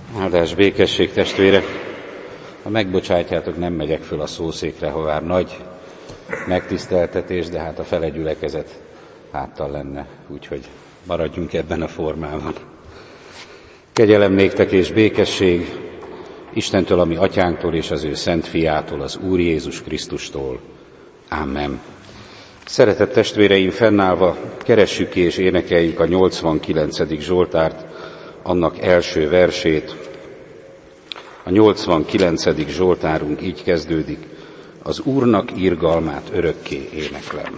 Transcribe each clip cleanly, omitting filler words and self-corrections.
Áldás, békesség, testvérek! Ha megbocsátjátok, nem megyek föl a szószékre, hová nagy megtiszteltetés, de hát a fele gyülekezet háttal lenne, úgyhogy maradjunk ebben a formában. Kegyelem néktek és békesség Istentől, ami atyánktól és az ő szent fiától, az Úr Jézus Krisztustól. Amen. Szeretett testvéreim, fennállva keressük ki és énekeljük a 89. Zsoltárt, annak első versét. A 89. Zsoltárunk így kezdődik: az Úrnak irgalmát örökké éneklem.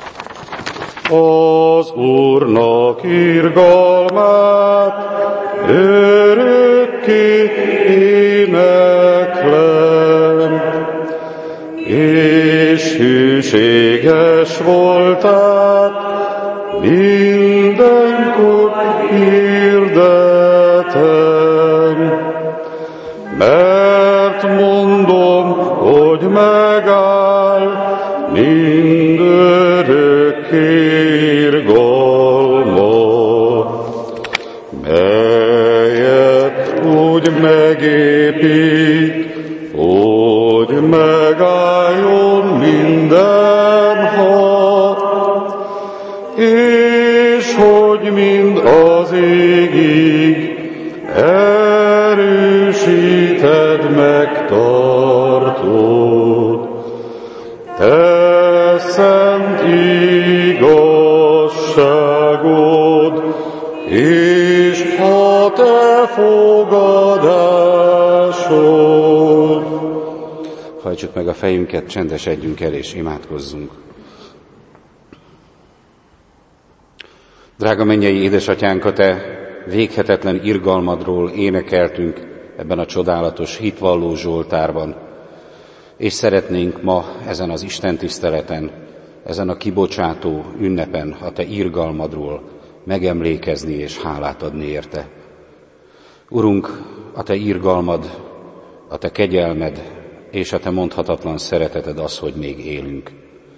Az Úrnak irgalmát örökké éneklem, és hűséges voltát mindenkor hirdetem. Mert mondom, hogy megáll mindörökké irgalmat, melyet úgy megépít, hogy megálljon mindenhol, és hogy mind az égig erősíted, megtartod. Te szent igazságod, és a te fogadásod. Hajtsuk meg a fejünket, csendesedjünk el és imádkozzunk. Drága mennyei édesatyánk, a te véghetetlen irgalmadról énekeltünk ebben a csodálatos hitvalló zsoltárban, és szeretnénk ma ezen az istentiszteleten, ezen a kibocsátó ünnepen a te irgalmadról megemlékezni és hálát adni érte. Urunk, a te irgalmad, a te kegyelmed és a te mondhatatlan szereteted az, hogy még élünk.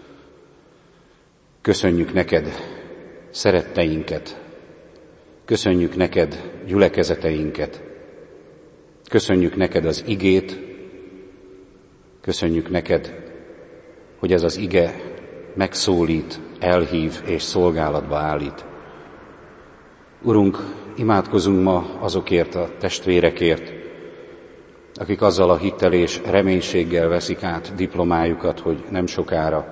Köszönjük neked szeretteinket, köszönjük neked gyülekezeteinket, köszönjük neked az igét, köszönjük neked, hogy ez az ige megszólít, elhív és szolgálatba állít. Urunk, imádkozunk ma azokért a testvérekért, akik azzal a hittel és reménységgel veszik át diplomájukat, hogy nem sokára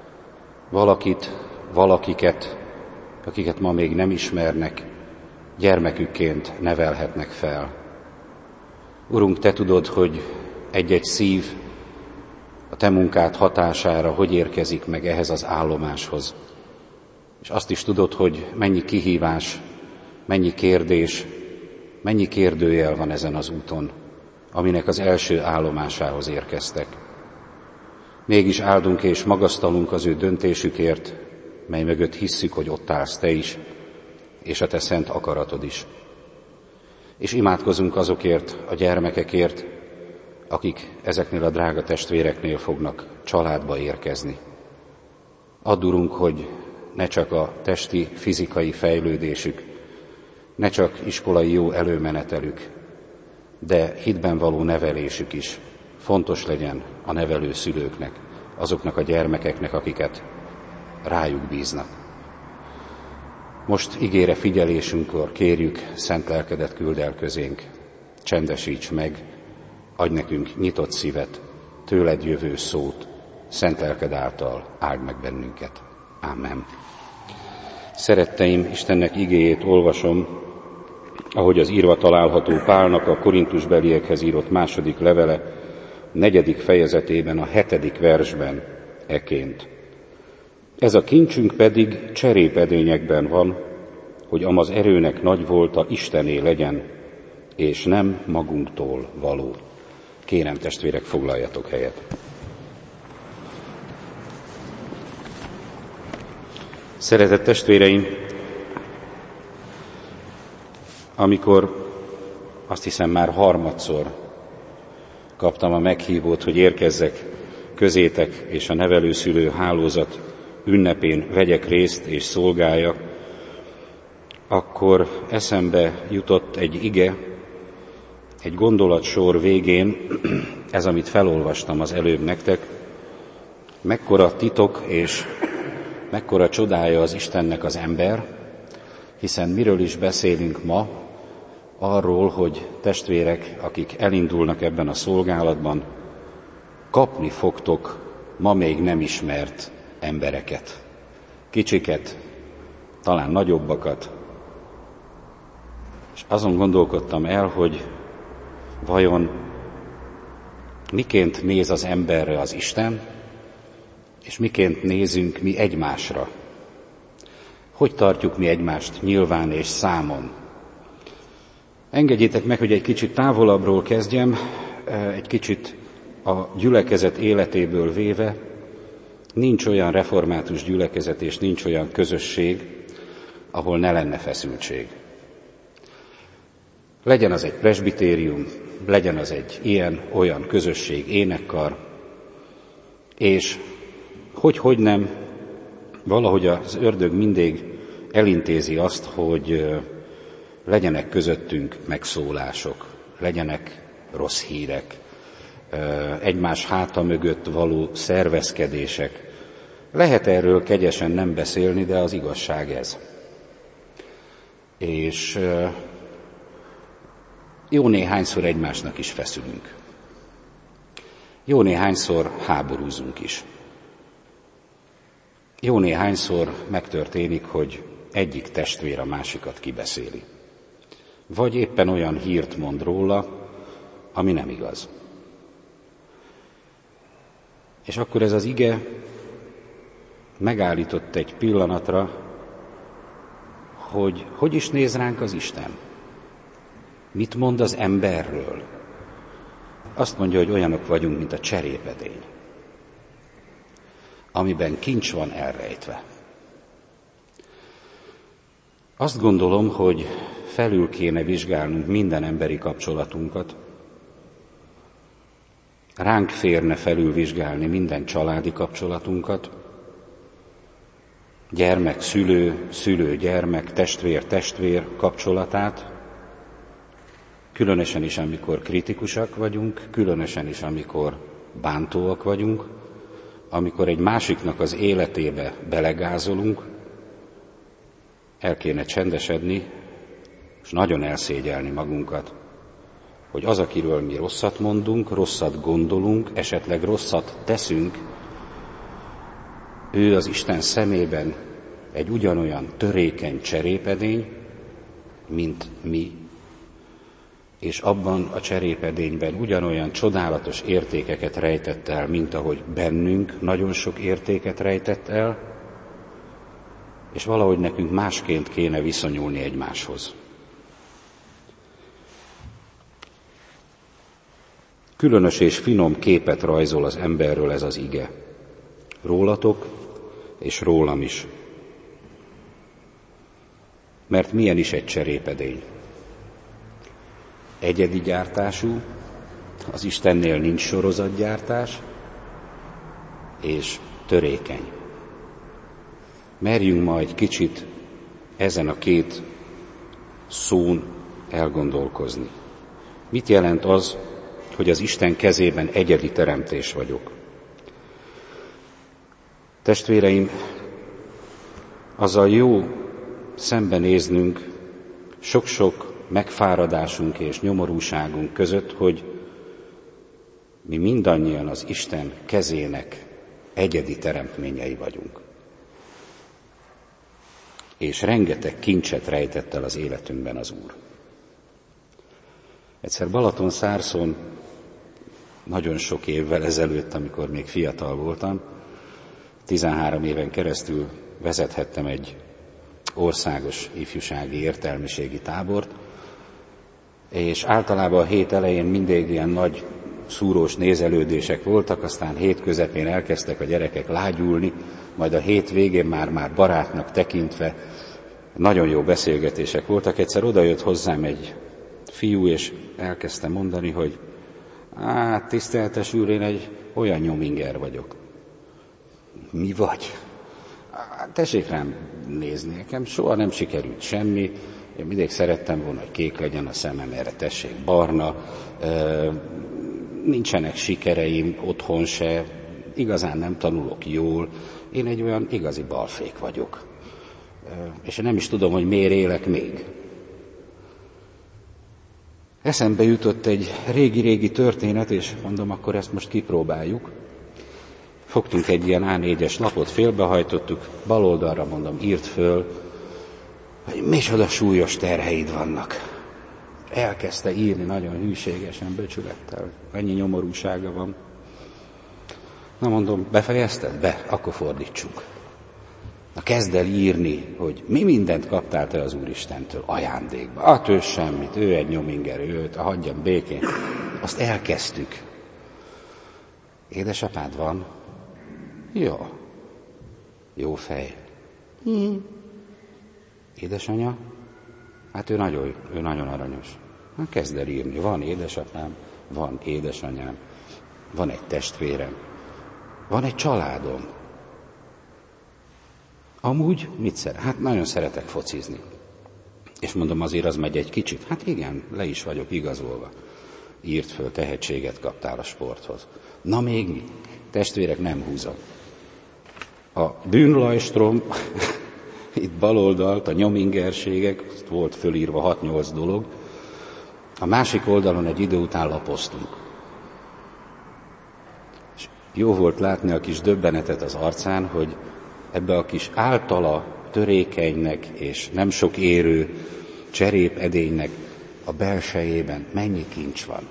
valakiket, akiket ma még nem ismernek, gyermekükként nevelhetnek fel. Urunk, te tudod, hogy egy-egy szív a te munkád hatására hogy érkezik meg ehhez az állomáshoz. És azt is tudod, hogy mennyi kihívás, mennyi kérdés, mennyi kérdőjel van ezen az úton, aminek az első állomásához érkeztek. Mégis áldunk és magasztalunk az ő döntésükért, mely mögött hisszük, hogy ott állsz te is, és a te szent akaratod is. És imádkozunk azokért a gyermekekért, akik ezeknél a drága testvéreknél fognak családba érkezni. Add, Urunk, hogy ne csak a testi, fizikai fejlődésük, ne csak iskolai jó előmenetelük, de hitben való nevelésük is fontos legyen a nevelő szülőknek, azoknak a gyermekeknek, akiket rájuk bíznak. Most igére figyelésünkkor kérjük, szent lelkedet küld el közénk, csendesíts meg, adj nekünk nyitott szívet, tőled jövő szót, szent lelked által áld meg bennünket. Amen. Szeretteim, Istennek igéjét olvasom, ahogy az írva található Pálnak a korintusbeliekhez írott második levele 4. fejezetében, a 7. versben eként. Ez a kincsünk pedig cserépedényekben van, hogy amaz erőnek nagy volta Istené legyen, és nem magunktól való. Kérem, testvérek, foglaljatok helyet. Szeretett testvéreim, amikor azt hiszem már harmadszor kaptam a meghívót, hogy érkezzek közétek, és a nevelőszülő hálózat ünnepén vegyek részt és szolgáljak, akkor eszembe jutott egy ige, egy gondolatsor végén, ez, amit felolvastam az előbb nektek, mekkora titok és mekkora csodája az Istennek az ember, hiszen miről is beszélünk ma, arról, hogy testvérek, akik elindulnak ebben a szolgálatban, kapni fogtok ma még nem ismert embereket. Kicsiket, talán nagyobbakat. És azon gondolkodtam el, hogy vajon miként néz az emberre az Isten, és miként nézünk mi egymásra. Hogy tartjuk mi egymást nyilván és számon? Engedjétek meg, hogy egy kicsit távolabbról kezdjem, egy kicsit a gyülekezet életéből véve. Nincs olyan református gyülekezet és nincs olyan közösség, ahol ne lenne feszültség. Legyen az egy presbitérium, legyen az egy ilyen-olyan közösség, énekkar, és hogy nem, valahogy az ördög mindig elintézi azt, hogy legyenek közöttünk megszólások, legyenek rossz hírek, egymás háta mögött való szervezkedések. Lehet erről kegyesen nem beszélni, de az igazság ez. És jó néhányszor egymásnak is feszülünk. Jó néhányszor háborúzunk is. Jó néhányszor megtörténik, hogy egyik testvér a másikat kibeszéli. Vagy éppen olyan hírt mond róla, ami nem igaz. És akkor ez az ige megállított egy pillanatra, hogy is néz ránk az Isten. Mit mond az emberről? Azt mondja, hogy olyanok vagyunk, mint a cserépedény, amiben kincs van elrejtve. Azt gondolom, hogy felül kéne vizsgálnunk minden emberi kapcsolatunkat. Ránk férne felülvizsgálni minden családi kapcsolatunkat, gyermek-szülő, szülő-gyermek, testvér-testvér kapcsolatát, különösen is, amikor kritikusak vagyunk, különösen is, amikor bántóak vagyunk, amikor egy másiknak az életébe belegázolunk, el kéne csendesedni, és nagyon elszégyelni magunkat, hogy az, akiről mi rosszat mondunk, rosszat gondolunk, esetleg rosszat teszünk, ő az Isten szemében egy ugyanolyan törékeny cserépedény, mint mi, és abban a cserépedényben ugyanolyan csodálatos értékeket rejtett el, mint ahogy bennünk nagyon sok értéket rejtett el, és valahogy nekünk másként kéne viszonyulni egymáshoz. Különös és finom képet rajzol az emberről ez az ige. Rólatok és rólam is. Mert milyen is egy cserépedény? Egyedi gyártású, az Istennél nincs sorozatgyártás, és törékeny. Merjünk ma egy kicsit ezen a két szón elgondolkozni. Mit jelent az, hogy az Isten kezében egyedi teremtés vagyok? Testvéreim, azzal jó szembenéznünk sok-sok megfáradásunk és nyomorúságunk között, hogy mi mindannyian az Isten kezének egyedi teremtményei vagyunk. És rengeteg kincset rejtett el az életünkben az Úr. Egyszer Balatonszárszon, nagyon sok évvel ezelőtt, amikor még fiatal voltam, 13 éven keresztül vezethettem egy országos ifjúsági értelmiségi tábort, és általában a hét elején mindig ilyen nagy szúrós nézelődések voltak, aztán hét közepén elkezdtek a gyerekek lágyulni, majd a hét végén már barátnak tekintve nagyon jó beszélgetések voltak. Egyszer odajött hozzám egy fiú, és elkezdte mondani, hogy tiszteletes úr, én egy olyan nyominger vagyok. Mi vagy? Tessék rám nézni, nekem soha nem sikerült semmi, Én mindig szerettem volna, hogy kék legyen a szemem, erre tessék barna, nincsenek sikereim otthon se, igazán nem tanulok jól, én egy olyan igazi balfék vagyok. És én nem is tudom, hogy miért élek még. Eszembe jutott egy régi-régi történet, és mondom, akkor ezt most kipróbáljuk. Fogtunk egy ilyen A4-es lapot, félbehajtottuk, bal oldalra mondom, írt föl, hogy micsoda súlyos terheid vannak. Elkezdte írni nagyon hűségesen, becsülettel. Ennyi nyomorúsága van. Na mondom, befejezted? Be, akkor fordítsunk. Na kezd el írni, hogy mi mindent kaptál te az Úristentől ajándékba. Hát ő semmit, ő egy nyominger, őt hagyjam békén. Azt elkezdtük. Édesapád van? Jó. Jó fej. Édesanyja? Hát ő nagyon aranyos. Hát kezd el írni. Van édesapám, van édesanyám, van egy testvérem, van egy családom. Amúgy mit szeret? Hát nagyon szeretek focizni. És mondom, azért az megy egy kicsit. Hát igen, le is vagyok igazolva. Írt föl, tehetséget kaptál a sporthoz. Na még mi? Testvérek, nem húzom. A bűnlajstrom, itt bal oldalt, a nyomingerségek, volt fölírva 6-8 dolog. A másik oldalon egy idő után lapoztunk. És jó volt látni a kis döbbenetet az arcán, hogy ebbe a kis általa törékenynek és nem sok érő cserépedénynek a belsejében mennyi kincs van.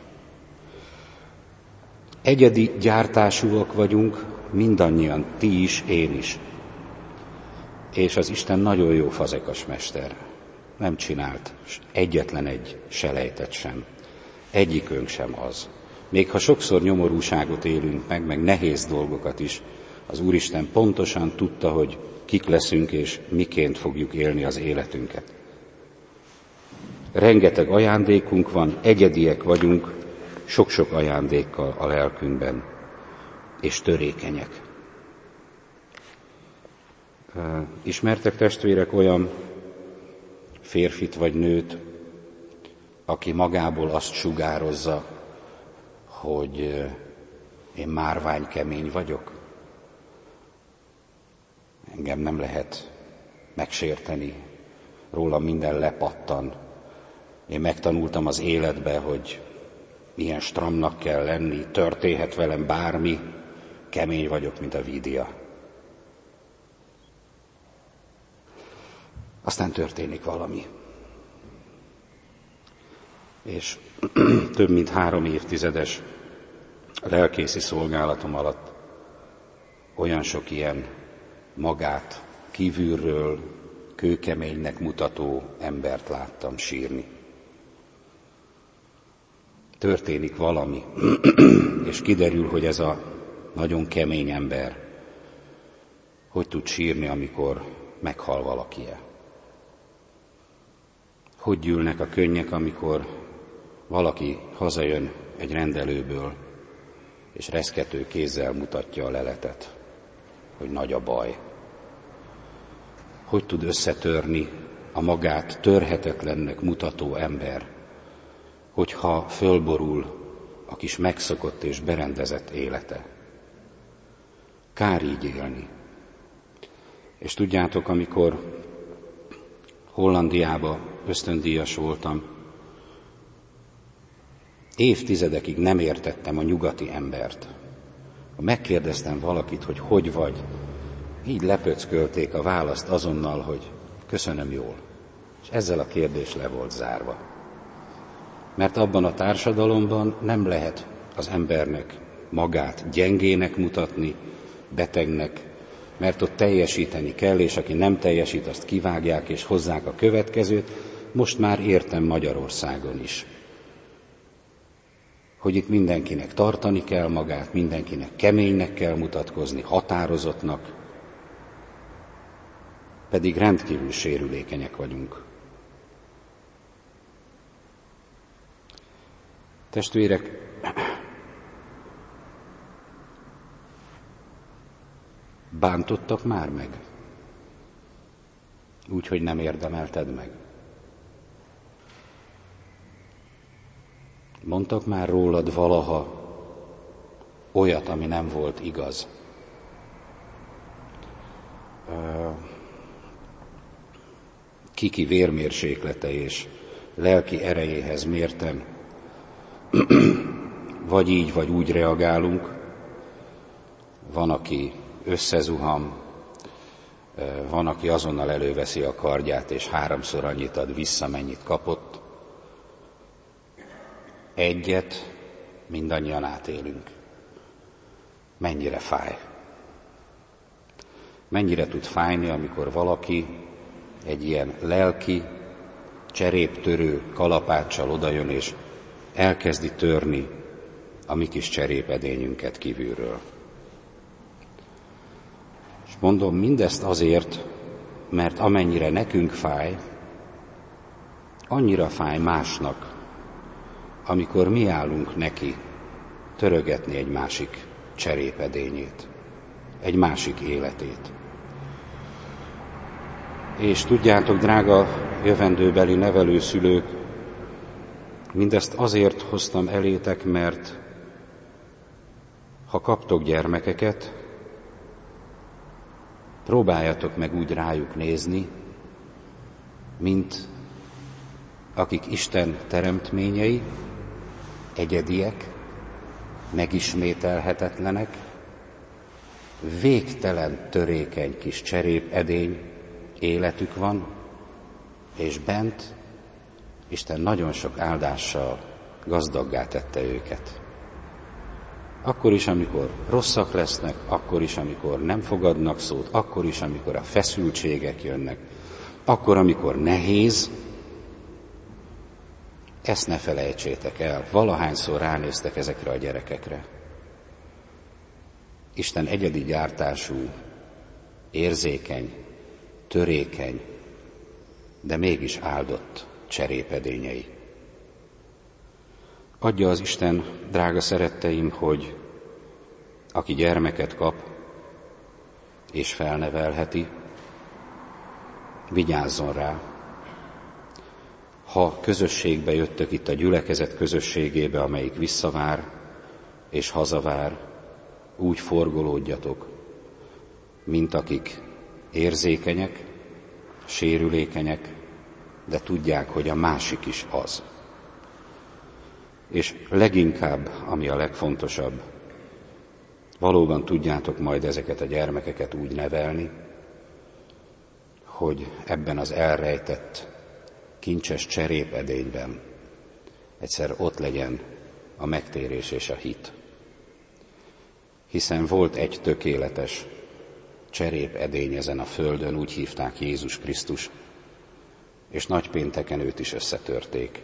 Egyedi gyártásúak vagyunk, mindannyian, ti is, én is. És az Isten nagyon jó fazekas mester. Nem csinált egyetlen egy selejtet sem. Egyikünk sem az. Még ha sokszor nyomorúságot élünk meg nehéz dolgokat is, az Úristen pontosan tudta, hogy kik leszünk és miként fogjuk élni az életünket. Rengeteg ajándékunk van, egyediek vagyunk, sok-sok ajándékkal a lelkünkben, és törékenyek. Ismertek testvérek olyan férfit vagy nőt, aki magából azt sugározza, hogy én márványkemény vagyok? Engem nem lehet megsérteni, rólam minden lepattan. Én megtanultam az életbe, hogy milyen stramnak kell lenni, történhet velem bármi, kemény vagyok, mint a vídia. Aztán történik valami. És több mint 3 évtizedes lelkészi szolgálatom alatt olyan sok ilyen magát kívülről kőkeménynek mutató embert láttam sírni. Történik valami, és kiderül, hogy ez a nagyon kemény ember hogy tud sírni, amikor meghal valaki-e. Hogy gyűlnek a könnyek, amikor valaki hazajön egy rendelőből, és reszkető kézzel mutatja a leletet, hogy nagy a baj. Hogy tud összetörni a magát törhetetlennek mutató ember, hogyha fölborul a kis megszokott és berendezett élete. Kár így élni. És tudjátok, amikor Hollandiába ösztöndíjas voltam, évtizedekig nem értettem a nyugati embert. Ha megkérdeztem valakit, hogy hogy vagy, így lepöckölték a választ azonnal, hogy köszönöm jól. És ezzel a kérdés le volt zárva. Mert abban a társadalomban nem lehet az embernek magát gyengének mutatni, betegnek, mert ott teljesíteni kell, és aki nem teljesít, azt kivágják és hozzák a következőt. Most már értem Magyarországon is, hogy itt mindenkinek tartani kell magát, mindenkinek keménynek kell mutatkozni, határozottnak, pedig rendkívül sérülékenyek vagyunk. Testvérek, bántottak már meg? Úgy, hogy nem érdemelted meg? Mondtak már rólad valaha olyat, ami nem volt igaz? Kiki vérmérséklete és lelki erejéhez mérten vagy így, vagy úgy reagálunk. Van, aki összezuham, van, aki azonnal előveszi a kardját, és 3-szor annyit ad vissza, mennyit kapott. Egyet mindannyian átélünk. Mennyire fáj. Mennyire tud fájni, amikor valaki egy ilyen lelki, cseréptörő kalapáccsal odajön, és elkezdi törni a mi kis cserépedényünket kívülről. És mondom mindezt azért, mert amennyire nekünk fáj, annyira fáj másnak, amikor mi állunk neki törögetni egy másik cserépedényét, egy másik életét. És tudjátok, drága jövendőbeli nevelőszülők, mindezt azért hoztam elétek, mert ha kaptok gyermekeket, próbáljatok meg úgy rájuk nézni, mint akik Isten teremtményei, egyediek, megismételhetetlenek, végtelen törékeny kis cserépedény életük van, és bent Isten nagyon sok áldással gazdaggá tette őket. Akkor is, amikor rosszak lesznek, akkor is, amikor nem fogadnak szót, akkor is, amikor a feszültségek jönnek, akkor, amikor nehéz, ezt ne felejtsétek el, valahányszor ránéztek ezekre a gyerekekre. Isten egyedi gyártású, érzékeny, törékeny, de mégis áldott cserépedényei. Adja az Isten, drága szeretteim, hogy aki gyermeket kap és felnevelheti, vigyázzon rá. Ha közösségbe jöttök itt a gyülekezet közösségébe, amelyik visszavár és hazavár, úgy forgolódjatok, mint akik érzékenyek, sérülékenyek, de tudják, hogy a másik is az. És leginkább, ami a legfontosabb, valóban tudjátok majd ezeket a gyermekeket úgy nevelni, hogy ebben az elrejtett, kincses cserépedényben egyszer ott legyen a megtérés és a hit. Hiszen volt egy tökéletes cserépedény ezen a földön, úgy hívták Jézus Krisztus, és nagypénteken őt is összetörték.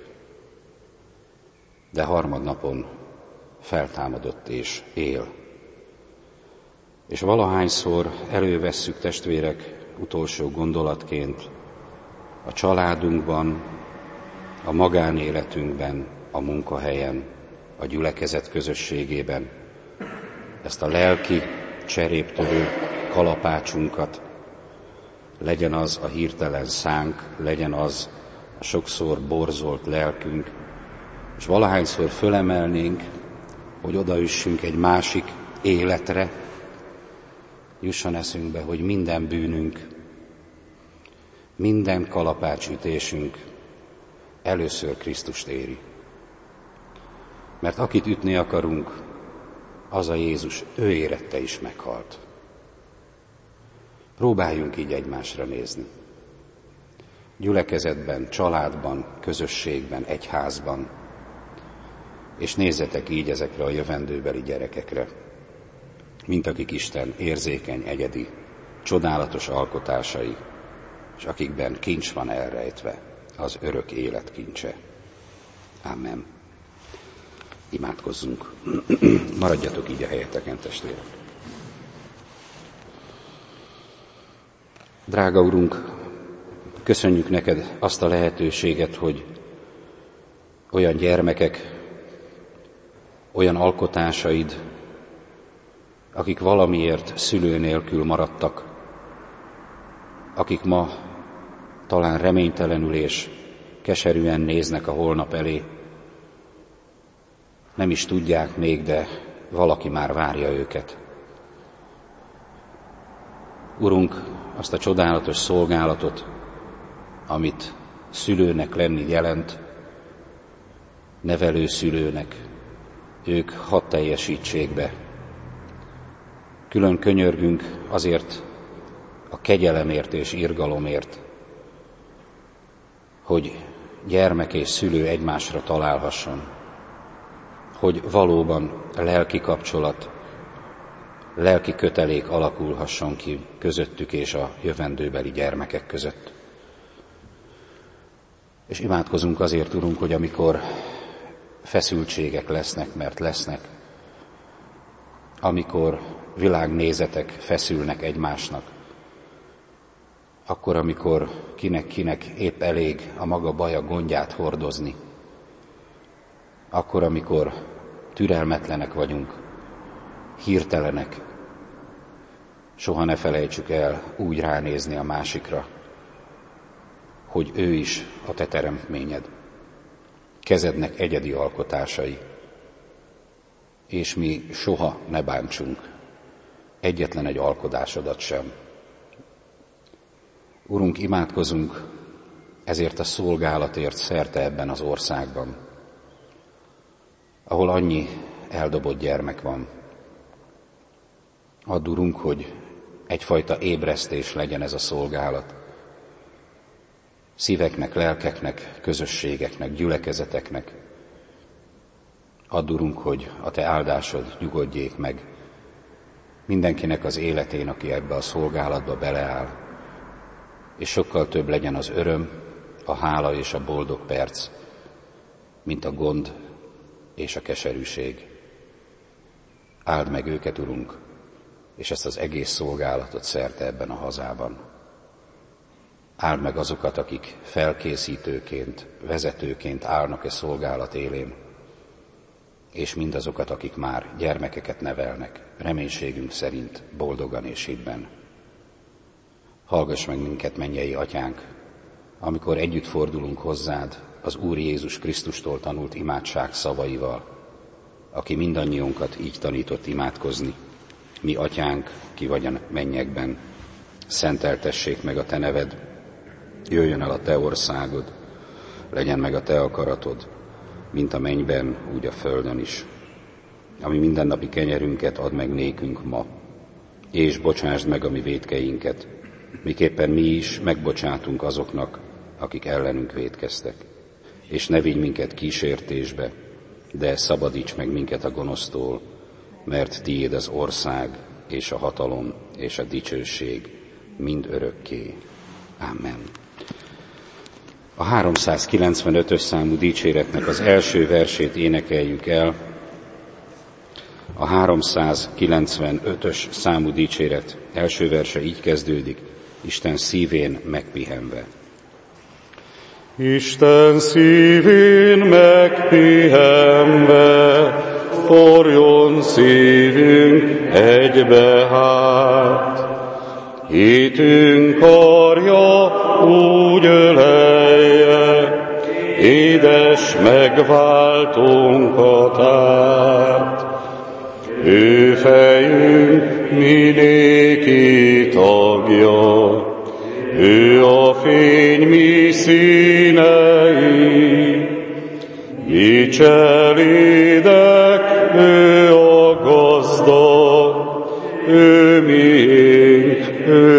De harmadnapon feltámadott és él. És valahányszor elővesszük, testvérek, utolsó gondolatként a családunkban, a magánéletünkben, a munkahelyen, a gyülekezet közösségében ezt a lelki cseréptörő kalapácsunkat, legyen az a hirtelen szánk, legyen az a sokszor borzolt lelkünk, és valahányszor fölemelnénk, hogy odaüssünk egy másik életre, jusson eszünkbe, hogy minden bűnünk, minden kalapácsütésünk először Krisztust éri. Mert akit ütni akarunk, az a Jézus, ő érette is meghalt. Próbáljunk így egymásra nézni. Gyülekezetben, családban, közösségben, egyházban, és nézzetek így ezekre a jövendőbeli gyerekekre, mint akik Isten érzékeny, egyedi, csodálatos alkotásai, és akikben kincs van elrejtve, az örök élet kincse. Amen. Imádkozzunk. Maradjatok így a helyeteken, testvérek. Drága Urunk, köszönjük neked azt a lehetőséget, hogy olyan gyermekek, olyan alkotásaid, akik valamiért szülő nélkül maradtak, akik ma talán reménytelenül és keserűen néznek a holnap elé, nem is tudják még, de valaki már várja őket. Urunk, azt a csodálatos szolgálatot, amit szülőnek lenni jelent, nevelőszülőnek, ők hadd teljesítsék be. Külön könyörgünk azért a kegyelemért és irgalomért, hogy gyermek és szülő egymásra találhasson, hogy valóban lelki kapcsolat, lelki kötelék alakulhasson ki közöttük és a jövendőbeli gyermekek között. És imádkozunk azért, Urunk, hogy amikor feszültségek lesznek, mert lesznek, amikor világnézetek feszülnek egymásnak, akkor, amikor kinek épp elég a maga baja gondját hordozni, akkor, amikor türelmetlenek vagyunk, hirtelenek, soha ne felejtsük el úgy ránézni a másikra, hogy ő is a te teremtményed, kezednek egyedi alkotásai, és mi soha ne bántsunk egyetlen egy alkodásodat sem. Urunk, imádkozunk ezért a szolgálatért szerte ebben az országban, ahol annyi eldobott gyermek van. Add, Urunk, hogy egyfajta ébresztés legyen ez a szolgálat. Szíveknek, lelkeknek, közösségeknek, gyülekezeteknek. Add, Urunk, hogy a te áldásod nyugodjék meg mindenkinek az életén, aki ebbe a szolgálatba beleáll, és sokkal több legyen az öröm, a hála és a boldog perc, mint a gond és a keserűség. Áld meg őket, Urunk, és ezt az egész szolgálatot szerte ebben a hazában. Áld meg azokat, akik felkészítőként, vezetőként állnak e szolgálat élén, és mindazokat, akik már gyermekeket nevelnek, reménységünk szerint boldogan és hitben. Hallgass meg minket, mennyei Atyánk, amikor együtt fordulunk hozzád az Úr Jézus Krisztustól tanult imádság szavaival, aki mindannyiunkat így tanított imádkozni. Mi Atyánk, ki vagy a mennyekben, szenteltessék meg a te neved, jöjjön el a te országod, legyen meg a te akaratod, mint a mennyben, úgy a földön is. Ami mindennapi kenyerünket add meg nékünk ma, és bocsásd meg a mi vétkeinket, miképpen mi is megbocsátunk azoknak, akik ellenünk vétkeztek. És ne vigy minket kísértésbe, de szabadíts meg minket a gonosztól, mert tiéd az ország, és a hatalom, és a dicsőség mind örökké. Amen. A 395-ös számú dicséretnek az első versét énekeljük el. A 395-ös számú dicséret első verse így kezdődik: Isten szívén megpihenve. Isten szívén megpihenve, forjon szívünk egybehát. Hitünk karja úgy ölelje, édes megváltónkat át. Ő fejünk minéki tagja, ő a fény mi színei, mi cselédek, ő a gazda, ő miénk, ő